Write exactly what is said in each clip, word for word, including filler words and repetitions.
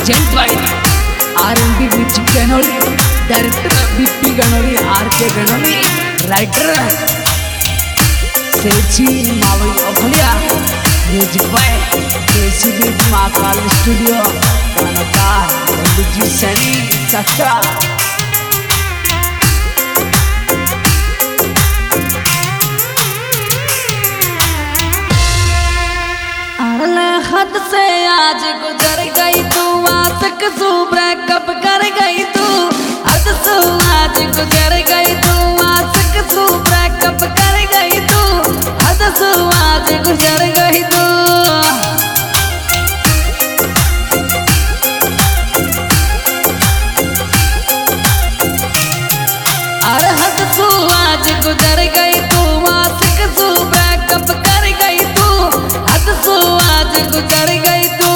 Present by R N B music Ganoli, director BP Ganoli, R K Ganoli, writer Sechi Mawai Abhaliya, music by KCB Mahakal studio, गानकार पंडित सैनी चाचा। हद से आज गुजर गई तू, आशिक सू ब्रेकअप कर गई तू। हद से आज गुजर गई तू, आशिक सू ब्रेकअप कर गई तू। हद से आज गुजर गई तू। अरे हद से आज गुजर गई तू, आशिक सू ब्रेकअप कर गई तू। हद से आज गुजर गई तू।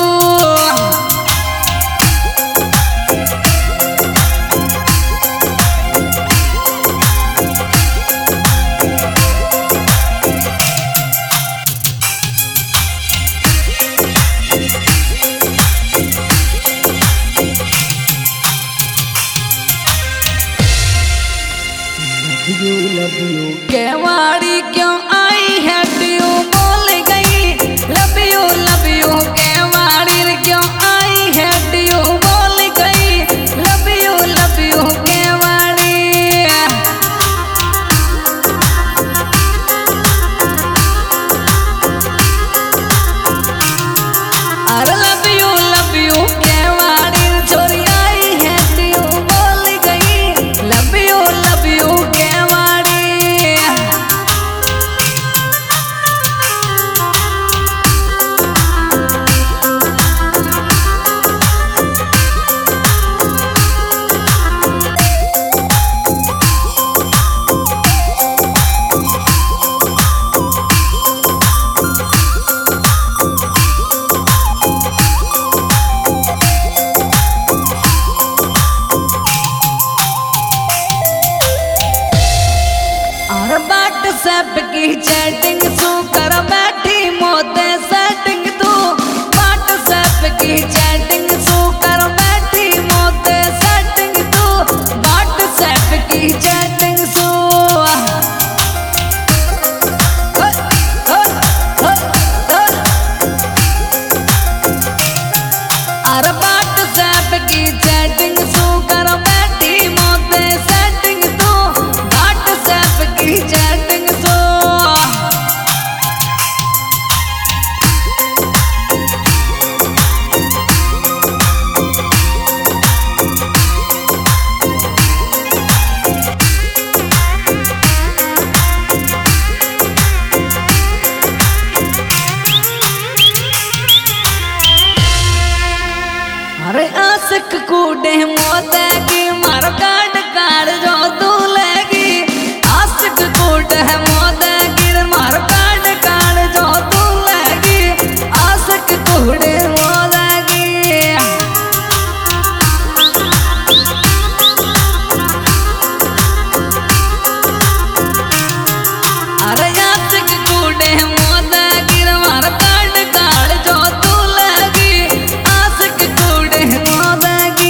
केवाड़ी क्यों आई है ड्यू बोल गई, लव यू लव यू। केवाड़ी क्यों आई है ड्यू बोल गई, लव यू लव यू। केवाड़ी अरे लव यू लव यू। केवाड़ी छोरी आई है ड्यू बोल गई, love you love you. WhatsApp की चैटिंग सू कर बैठी मोते सेटिंग तू। व्हाट्सएप की चैटिंग सू कर बैठी मोते सेटिंग तू। व्हाट्सएप की चैटिंग सू अरे व्हाट्सएप की चैटिंग सू कर बैठी मोते सेटिंग तू। व्हाट्सएप की चैटिंग सो अरे आशिक कूडे मोते की मार काट काट जो तू लेगी। आशिक कूट है मोते की मार काट काट जो तू लेगी। आशिक कूडे मोते की अरे आशिक कूडे मोते की मार काट काट जो तू लेगी। आशिक कूडे मोते की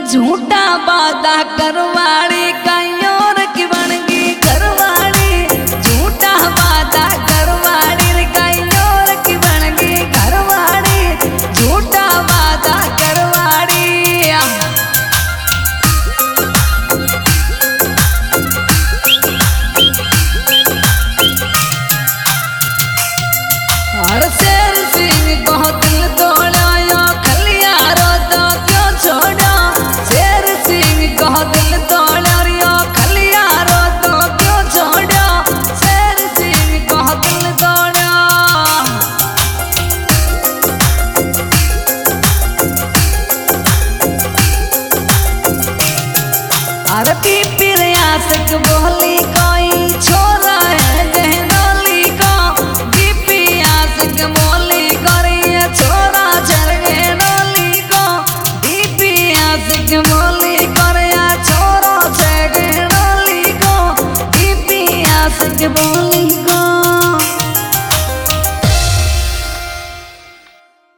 झूठा वादा करवाड़ी कयोर की बनगी घरवाड़ी झूठा वादा करवाड़ी कयोर की बनगी घरवाड़ी झूठा वादा करवाड़ी हर शेर सिंह को दिल तोड़ायो खलियारो तो क्यों छोड़ो शेर सिंह को दिल तोड़ायो खलियारो तो क्यों छोड़ो शेर सिंह को दिल तोड़ो अरे पीपी आशिक बोली कोई छोरा